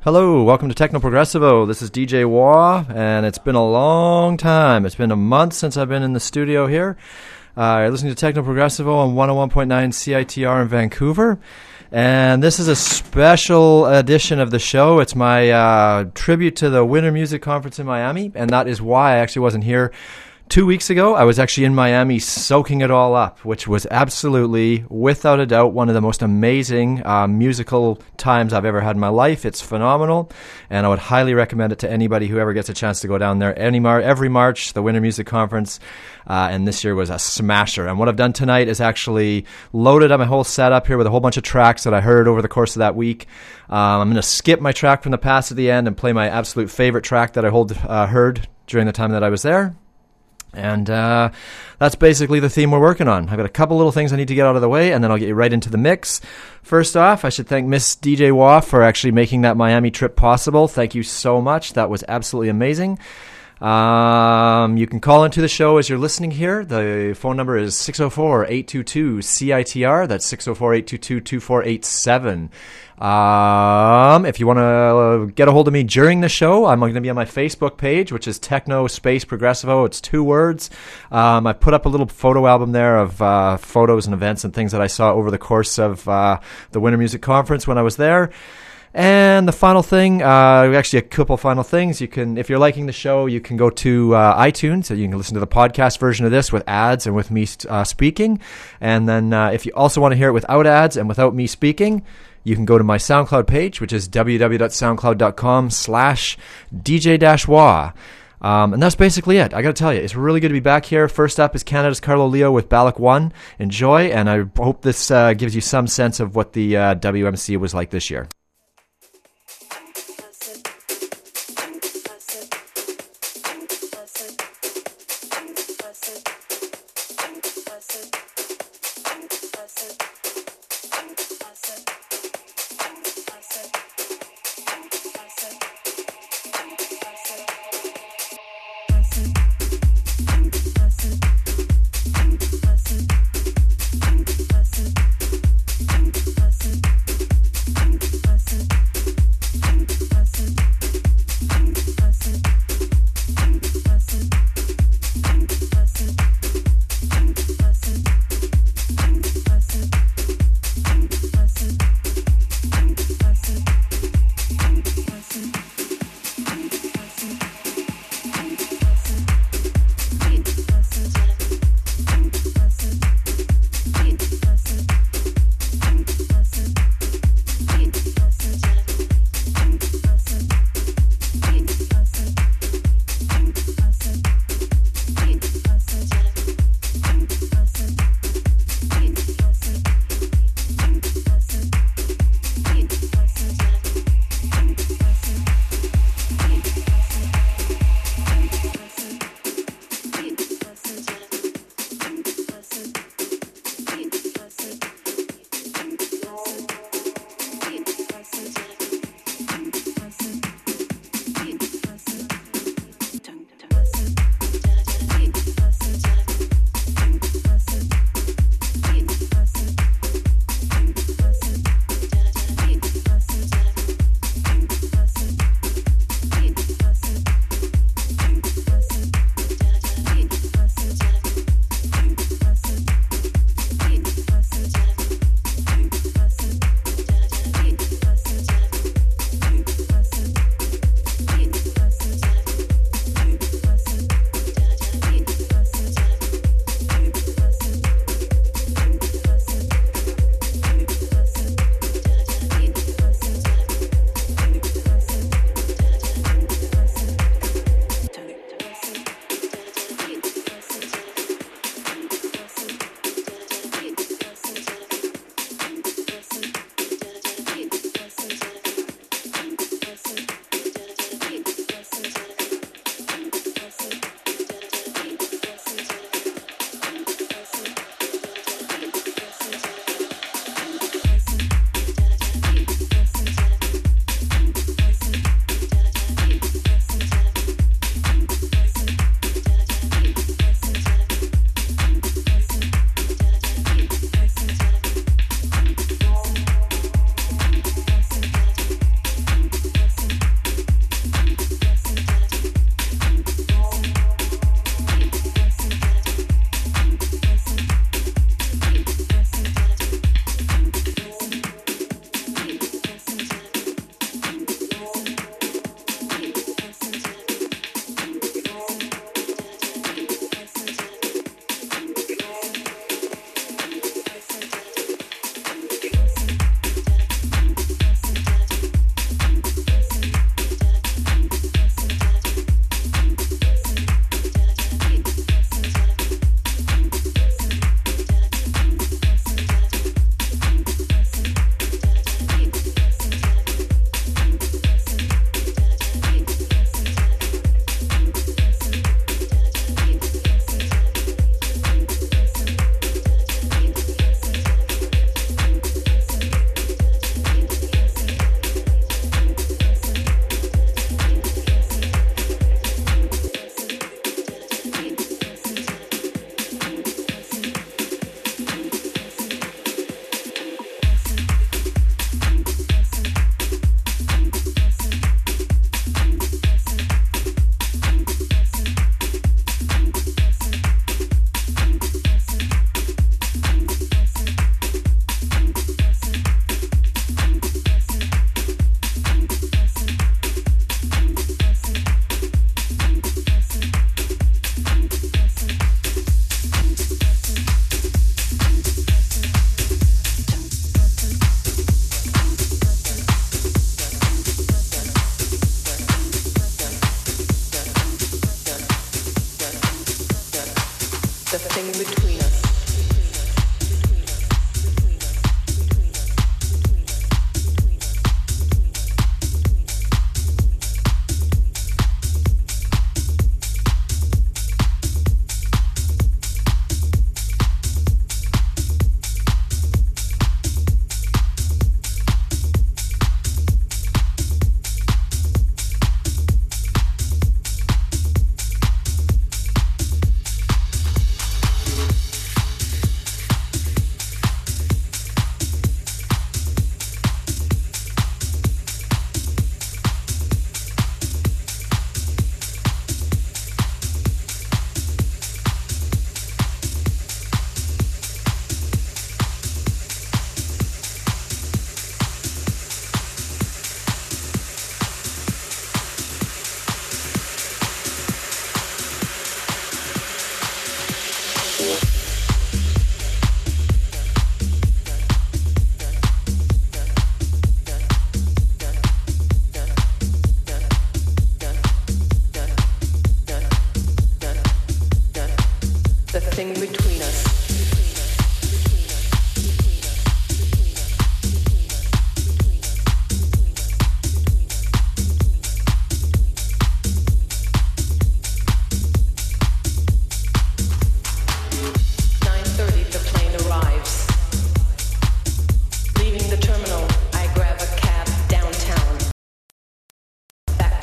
Hello, welcome to Techno Progressivo. This is DJ Wah, and it's been a long time. It's been a month since I've been in the studio here. You're listening to Techno Progressivo on 101.9 CITR in Vancouver. And this is a special edition of the show. It's my tribute to the Winter Music Conference in Miami, and that is why I actually wasn't here 2 weeks ago. I was actually in Miami soaking it all up, which was absolutely, without a doubt, one of the most amazing musical times I've ever had in my life. It's phenomenal, and I would highly recommend it to anybody who ever gets a chance to go down there. Every March, the Winter Music Conference, and this year was a smasher. And what I've done tonight is actually loaded up my whole setup here with a whole bunch of tracks that I heard over the course of that week. I'm going to skip my track from the past to the end and play my absolute favorite track that I heard during the time that I was there. And that's basically the theme we're working on. I've got a couple little things I need to get out of the way, and then I'll get you right into the mix. First off, I should thank Miss DJ Wah for actually making that Miami trip possible. Thank you so much. That was absolutely amazing. You can call into the show as you're listening here. The phone number is 604-822-CITR. That's 604-822-2487. If you want to get a hold of me during the show, I'm going to be on my Facebook page, which is Techno Space Progressivo. It's 2 words. I put up a little photo album there of photos and events and things that I saw over the course of the Winter Music Conference when I was there. And the final thing, actually a couple final things. You can, if you're liking the show, you can go to iTunes, so you can listen to the podcast version of this with ads and with me speaking. And then if you also want to hear it without ads and without me speaking, you can go to my SoundCloud page, which is www.soundcloud.com/DJ-Wah. And that's basically it. I got to tell you, it's really good to be back here. First up is Canada's Carlo Leo with Balak 1. Enjoy, and I hope this gives you some sense of what the WMC was like this year.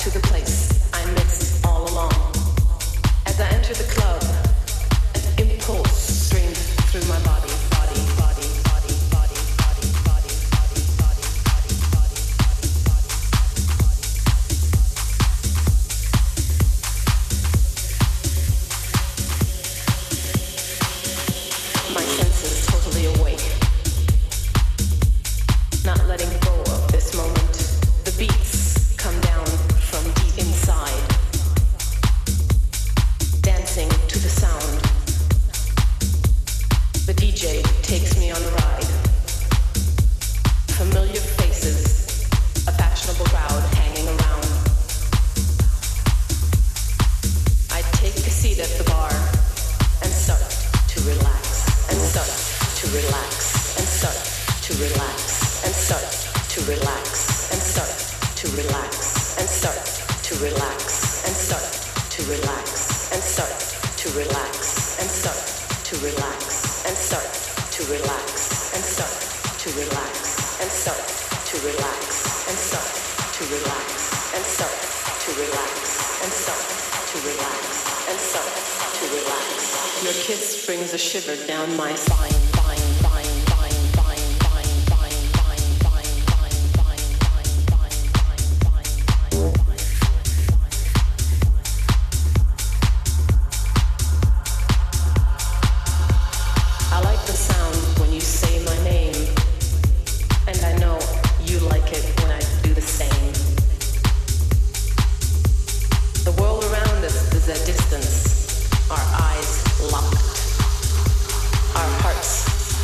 is at distance, our eyes locked, our hearts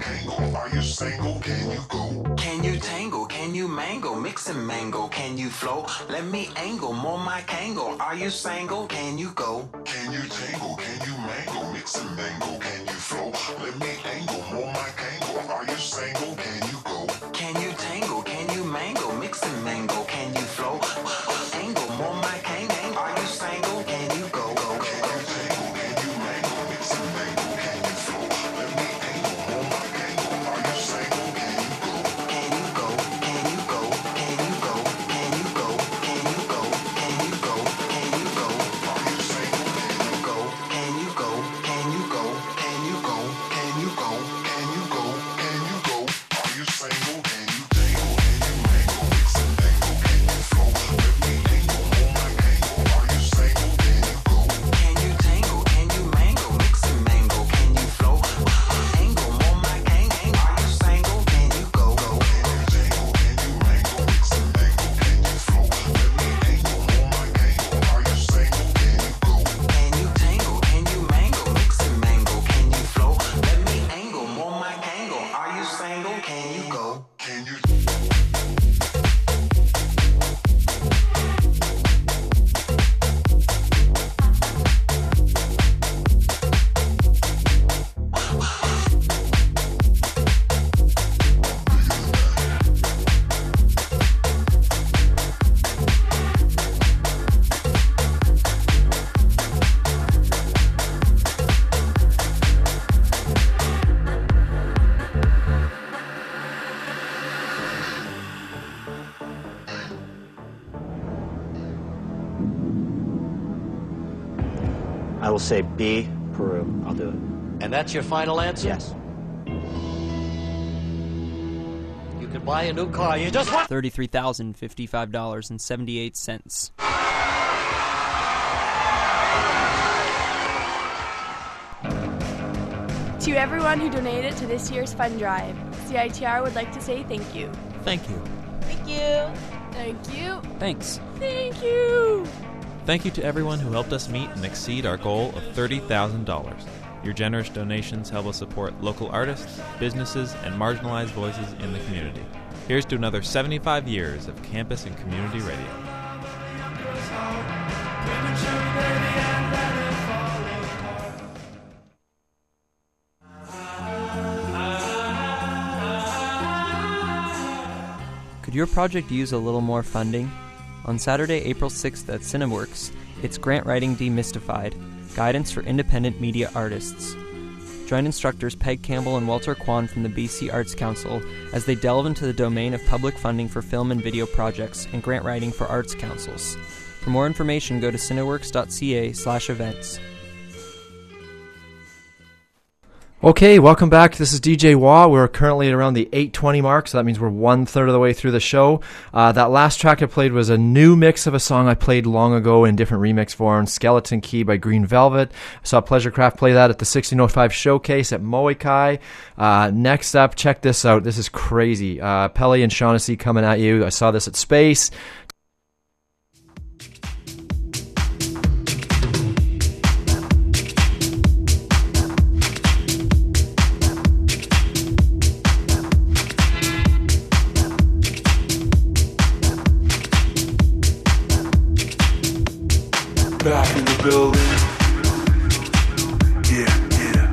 Kango? Are you single? Can you go? Can you tangle? Can you mango? Mix and mango. Can you flow? Let me angle more my Kango. Are you single? Can you go? Can you tangle? Can you mango? Mix and mango. Can you flow? Let me angle more my Kango. Are you single? Can you go? Can you tangle? Can you mango? Mix and mango. Can you flow? Angle more my Kango. Are you single? Can you go? Can you tangle? Can you mango? Mix and mango. Can you flow? Let me angle more my Kango. Are you single? Can you go? Can you go? Can you go? Can you go? Can you go? Can you go? Can you go? Can you go? Are you single? Can you Go? Can you go? Can you go? Can you go? Can you go? Can you go? Can you go? Are you single? Can you tangle? Can you mango? Mix and mango. Can you flow? Let me angle more my Kango. Are you single? Can you go? Can you tangle? Can you mango? Mix and mango. Can you flow? Angle more my Kango. Are you single? Can you go? Can you tangle? Can you mango? Mix and mango. Can you flow? Let me angle more my Kango. Are you single? Can you go? Can you tangle? Can you mango? Mix and mango. Can you flow? Let me angle more my Kango. Are you single? Can you go? Can you? I will say B, Peru. I'll do it. And that's your final answer? Yes. You can buy a new car. You just want $33,055.78. To everyone who donated to this year's fund drive, CITR would like to say thank you. Thank you. Thank you. Thank you. Thanks. Thank you. Thank you to everyone who helped us meet and exceed our goal of $30,000. Your generous donations help us support local artists, businesses, and marginalized voices in the community. Here's to another 75 years of campus and community radio. Could your project use a little more funding? On Saturday, April 6th at Cineworks, it's Grant Writing Demystified, Guidance for Independent Media Artists. Join instructors Peg Campbell and Walter Kwan from the BC Arts Council as they delve into the domain of public funding for film and video projects and grant writing for arts councils. For more information, go to cineworks.ca/events. Okay, welcome back. This is DJ Wah. We're currently at around the 8:20 mark, so that means we're 1/3 of the way through the show. That last track I played was a new mix of a song I played long ago in different remix forms, Skeleton Key by Green Velvet. I saw Pleasurecraft play that at the 1605 Showcase at Moikai. Next up, check this out. This is crazy. Pele and Shaughnessy coming at you. I saw this at Space. Back in the building. Yeah, yeah.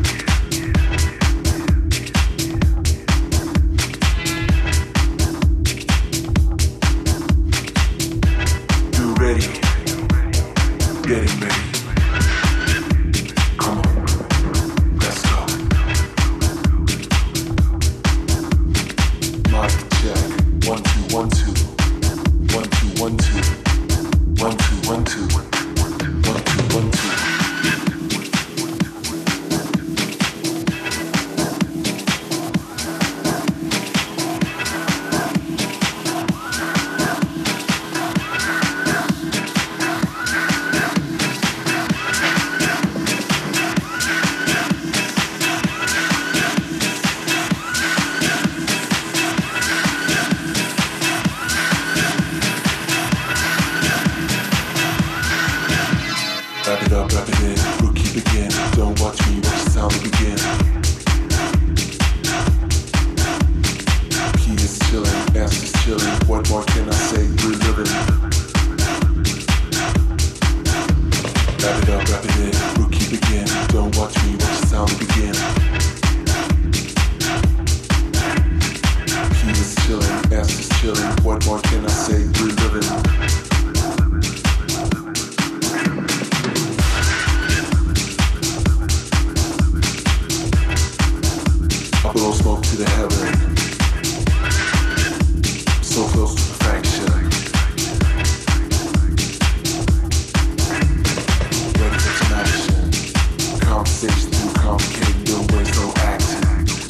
it, rookie begin. Don't watch me, watch the sound begin. He was chillin', ass is chillin'. What more can I say? We're living. I blow smoke to the heaven. So close to perfection. Ready for some action. Conversation too complicated, no ways, no acting.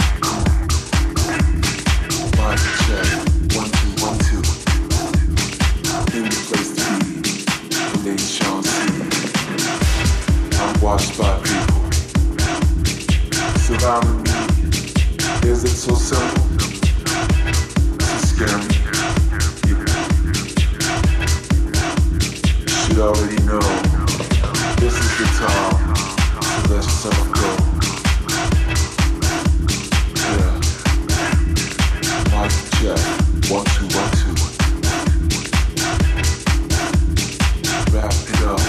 Mind check. 1, 2, 1, 2. In the place to be. The name Sean C. I'm watched by people. Surrounding me. Is it so simple? To scare me? You should already know. This is the time to let yourself go. Yeah. Mic check. 1, 2, 1, 2. Wrap it up.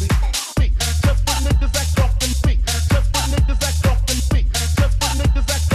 Niggas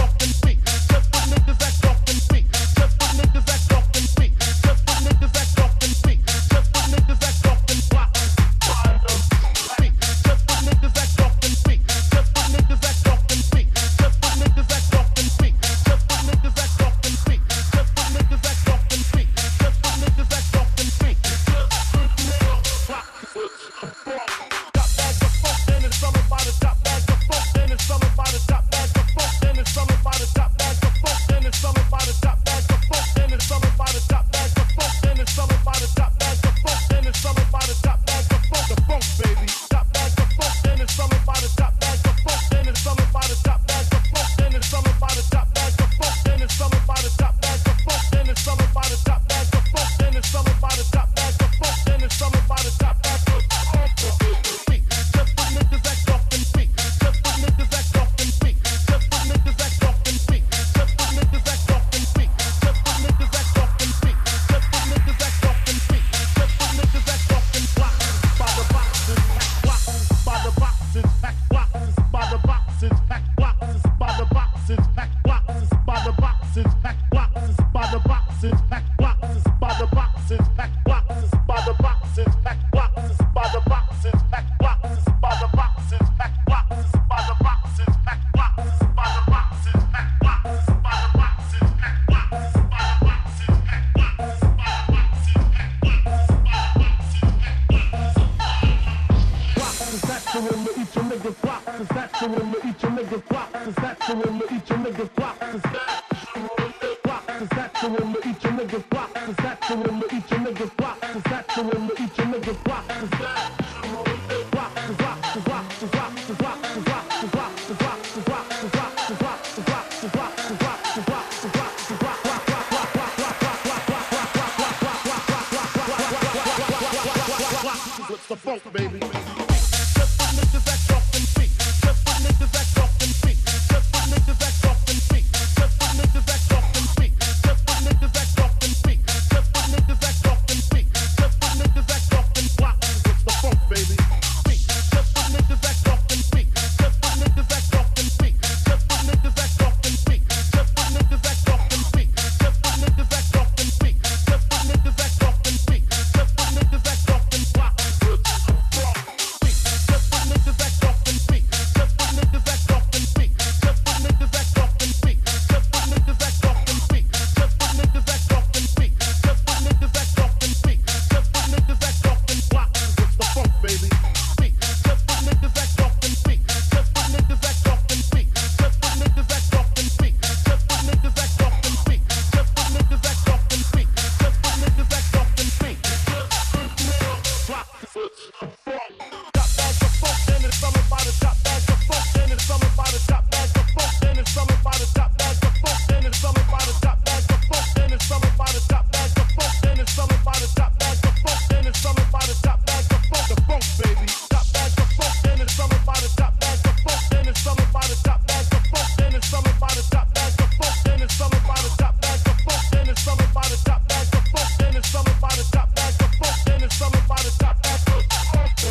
funk, baby. Just put niggas act off and speak. Just put niggas act off and speak. Just put niggas act off and speak. Just put niggas act off and speak. Just put niggas act off and speak. Just put niggas act off and speak. Just put niggas act off and block. It's the funk, baby. Speak. Just put niggas act off and speak. Just put niggas act off and speak. Just put niggas act off and speak. Just put niggas act off and speak. Just put niggas act off and speak. Just put niggas act off and speak. Just put niggas act off and block. Just put niggas act off and speak. Just put niggas act off and speak. Just put niggas act off and speak. Just put niggas act off and speak. Just put niggas act off and speak. Just put niggas act off and speak. Just put niggas act off and block. It's the funk, baby. Speak. Just put niggas act off and speak. Just put niggas act off and speak. Just put niggas act off and speak. Just put niggas act off and speak. Just put niggas act off and speak. Just put niggas act off and speak. Block. Got bags of funk, then it's something about it. Got bags of funk, then it's something about it. Got bags of funk, then it's something about it. Got bags of funk, then it's something about it. Got bags of funk, then it's something about it. Got bags of funk, then it's something about it. Got bags of funk, then it's something about it. Got bags of funk, the funk, baby. Got bags of funk, then it's something about it. Got bags of funk, then it's something about it. Got bags of funk, then it's something about it. Got bags of funk, then it's something about it. Got bags of funk, then it's something about it. Got bags of funk, then it's something about it. Got bags of funk, then it's something about it. Got bags of funk,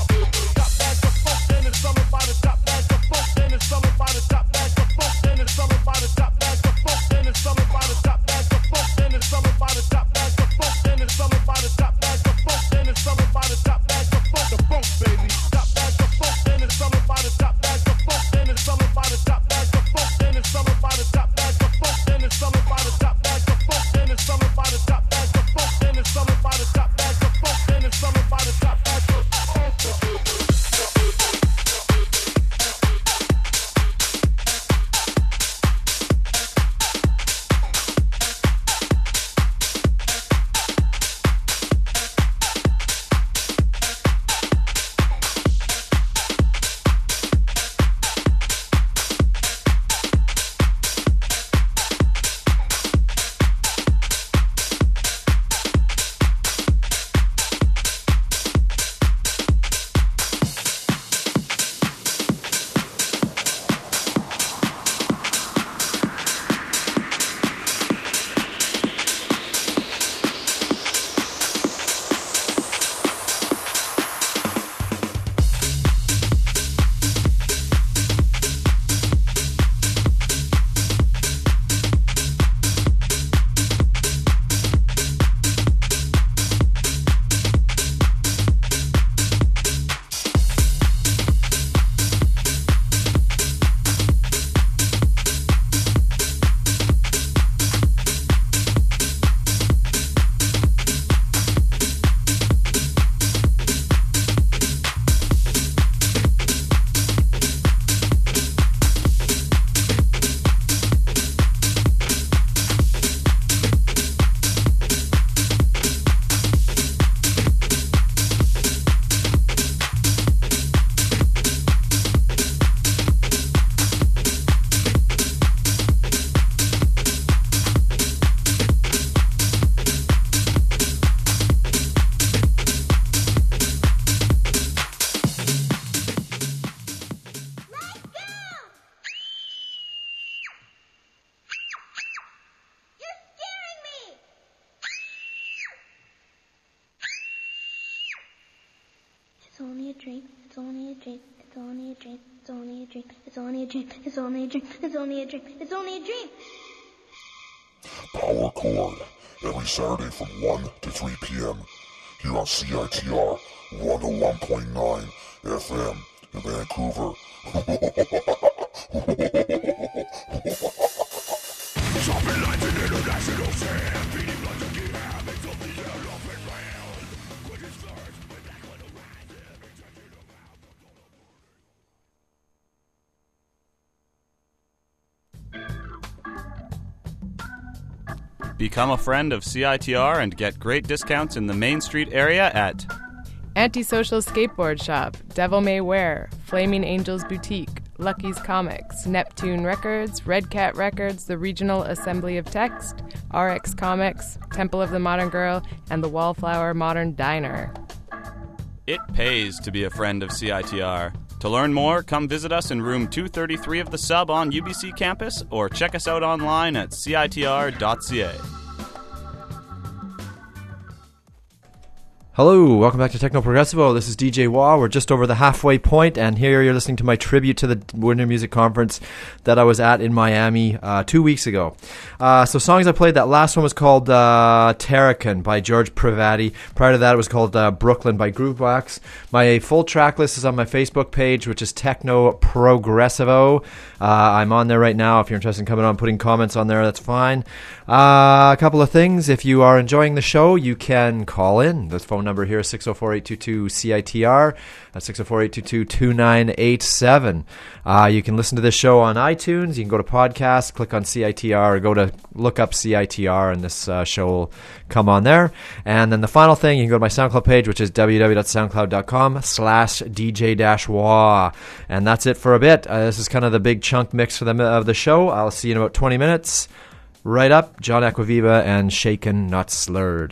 then it's something about it. Got bags of funk, then it's something about it. Got bags of funk, then it's something about it. Got bags of funk, then it's something about it. Got bags of funk, then it's something about it. Got bags of funk, then it's something about it. Got bags of funk, then it's something about it. Got bags of funk, the funk, baby. Got bags of funk, then it's something about it. Got bags of funk, then it's something about it. Got bags of funk, then it's something about it. Got bags of funk, then it's something about it. Got bags of funk, then it's something about it. Got bags of funk, then it's something about it. Got bags of funk, then it's something about it. Got bags of It's only a dream, it's only a dream, it's only a dream, it's only a dream, it's only a dream, it's only a dream, it's only a dream, it's only a dream. Power Chord, every Saturday from 1 to 3 p.m. here on CITR 101.9 FM in Vancouver. Shopping lights in international sand, beating blood to keep habits of the elephant land. Quick as stars, with black on the rise, every touch in the mouth. Become a friend of CITR and get great discounts in the Main Street area at Antisocial Skateboard Shop, Devil May Wear, Flaming Angels Boutique, Lucky's Comics, Neptune Records, Red Cat Records, the Regional Assembly of Text, RX Comics, Temple of the Modern Girl, and the Wallflower Modern Diner. It pays to be a friend of CITR. To learn more, come visit us in room 233 of the Sub on UBC campus or check us out online at citr.ca. Hello, welcome back to Techno Progressivo. This is DJ Wah. We're just over the halfway point, and here you're listening to my tribute to the Winter Music Conference that I was at in Miami 2 weeks ago. So songs I played, that last one was called Terracan by George Privati. Prior to that, it was called Brooklyn by Groovebox. My full track list is on my Facebook page, which is Techno Progressivo. I'm on there right now. If you're interested in coming on, putting comments on there, that's fine. A couple of things. If you are enjoying the show, you can call in. The phone number here is 604-822-CITR. That's 604-822-2987. You can listen to this show on iTunes. You can go to podcasts, click on CITR, or go to look up CITR, and this show will come on there. And then the final thing, you can go to my SoundCloud page, which is www.soundcloud.com/DJ-Wah. And that's it for a bit. This is kind of the big chunk mix of the show. I'll see you in about 20 minutes. Right up, John Acquaviva and Shaken Not Slurred.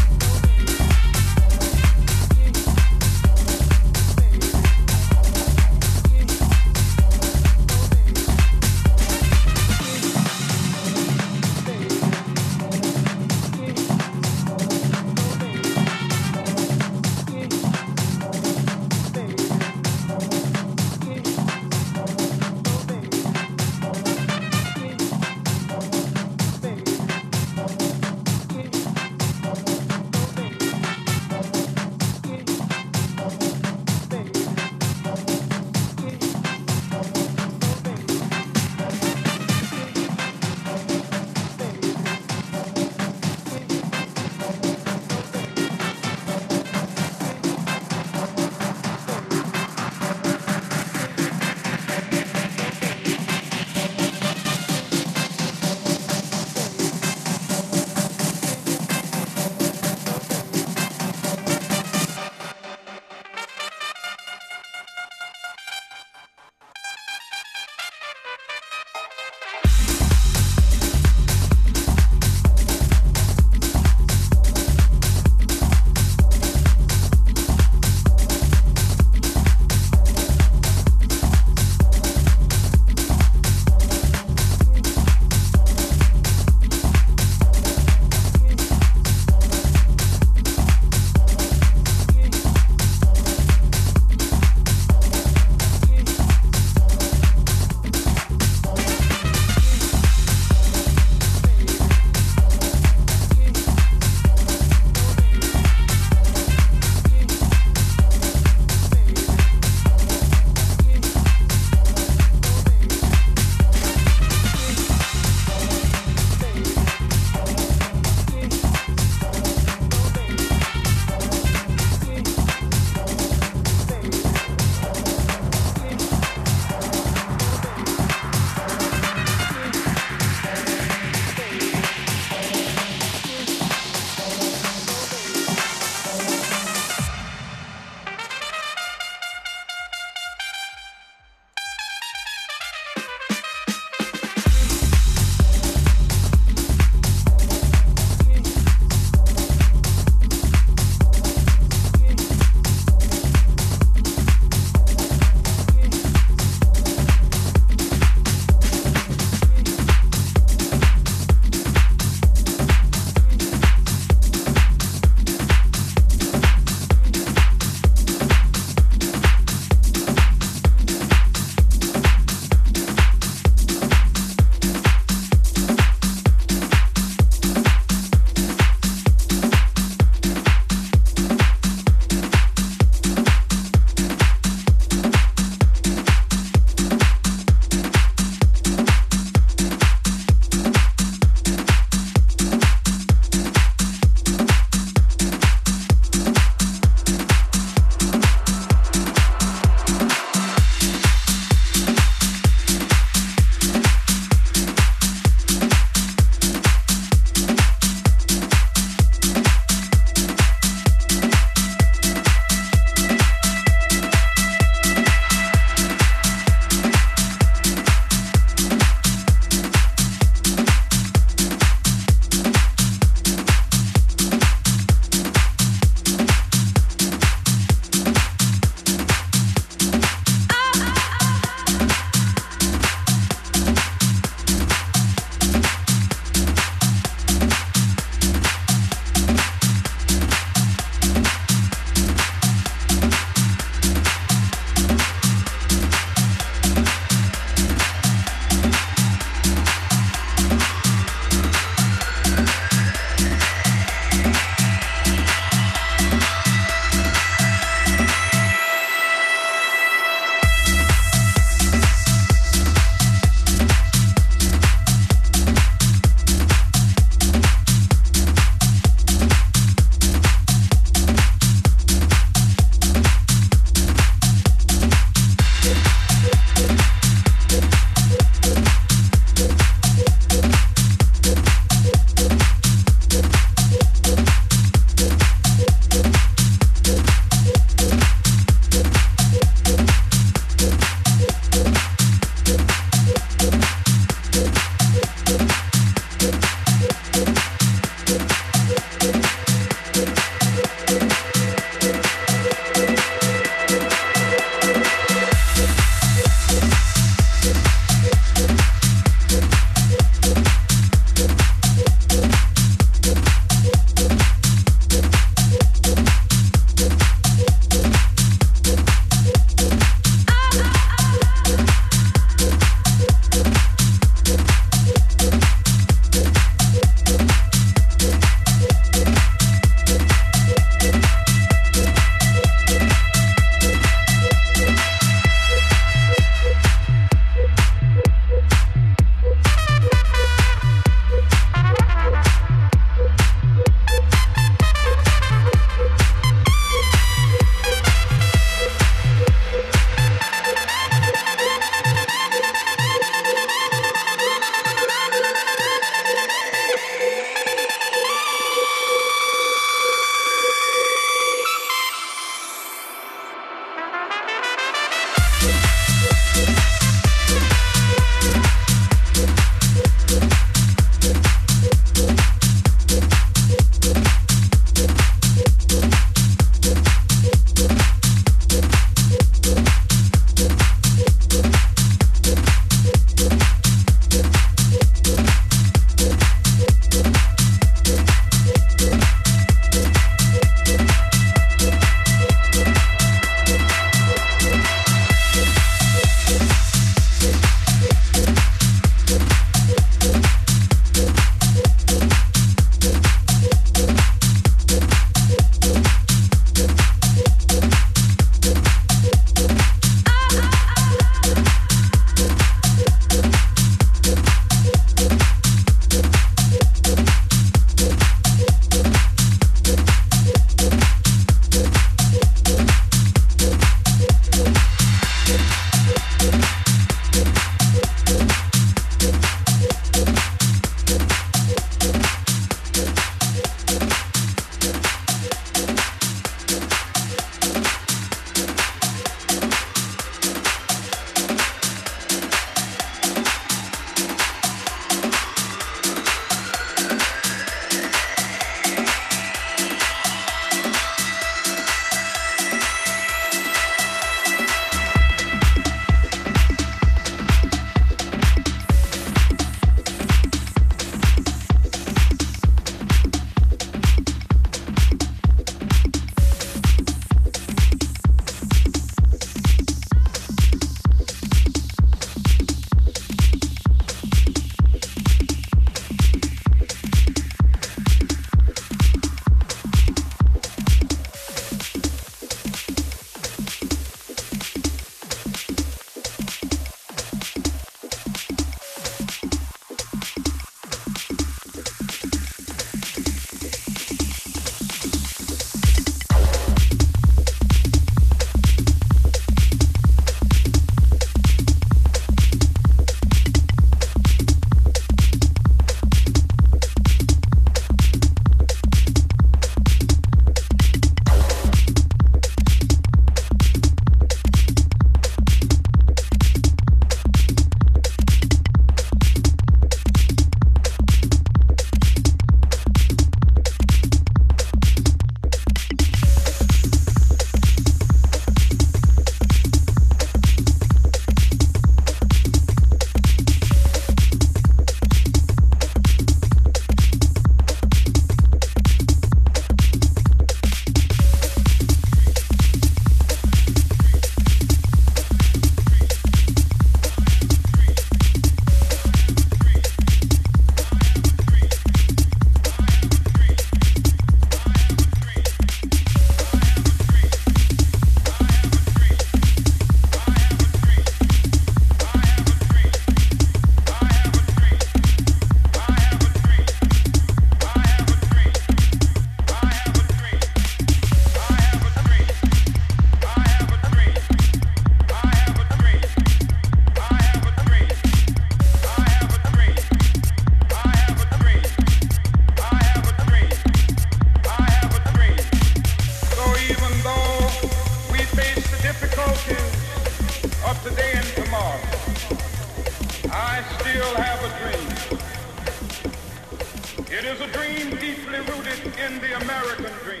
It is a dream deeply rooted in the American dream.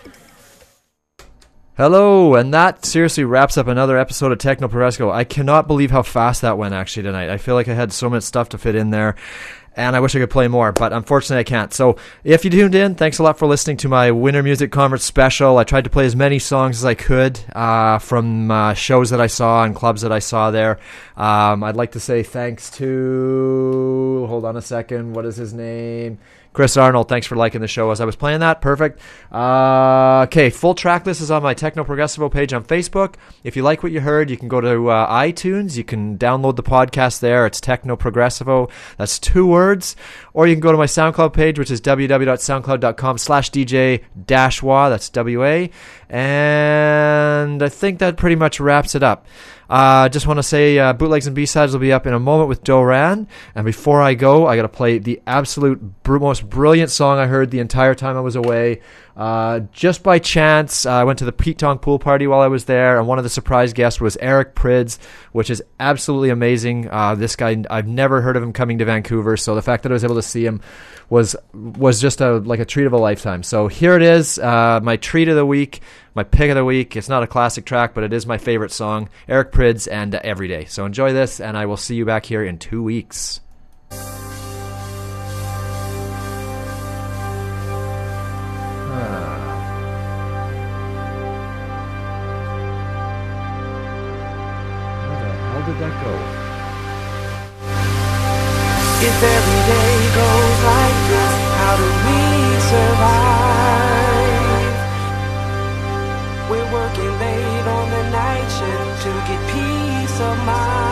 Hello, and that seriously wraps up another episode of Techno Progressivo. I cannot believe how fast that went actually tonight. I feel like I had so much stuff to fit in there, and I wish I could play more, but unfortunately I can't. So if you tuned in, thanks a lot for listening to my Winter Music Conference special. I tried to play as many songs as I could from shows that I saw and clubs that I saw there. I'd like to say thanks to, hold on a second, what is his name? Chris Arnold, thanks for liking the show as I was playing that. Perfect. Okay, full track list is on my Techno Progressivo page on Facebook. If you like what you heard, you can go to iTunes. You can download the podcast there. It's Techno Progressivo. That's 2 words. Or you can go to my SoundCloud page, which is www.soundcloud.com/DJ-WA. That's WA. And I think that pretty much wraps it up. Just want to say Bootlegs and B-Sides will be up in a moment with Doran. And before I go, I got to play the absolute most brilliant song I heard the entire time I was away. Just by chance, I went to the Pete Tong pool party while I was there, and one of the surprise guests was Eric Prydz, which is absolutely amazing. This guy, I've never heard of him coming to Vancouver, so the fact that I was able to see him was just like a treat of a lifetime. So here it is, my treat of the week, my pick of the week. It's not a classic track, but it is my favorite song, Eric Prydz and Everyday. So enjoy this, and I will see you back here in 2 weeks. How did that go? If every day goes like this, how do we survive? We're working late on the night shift to get peace of mind.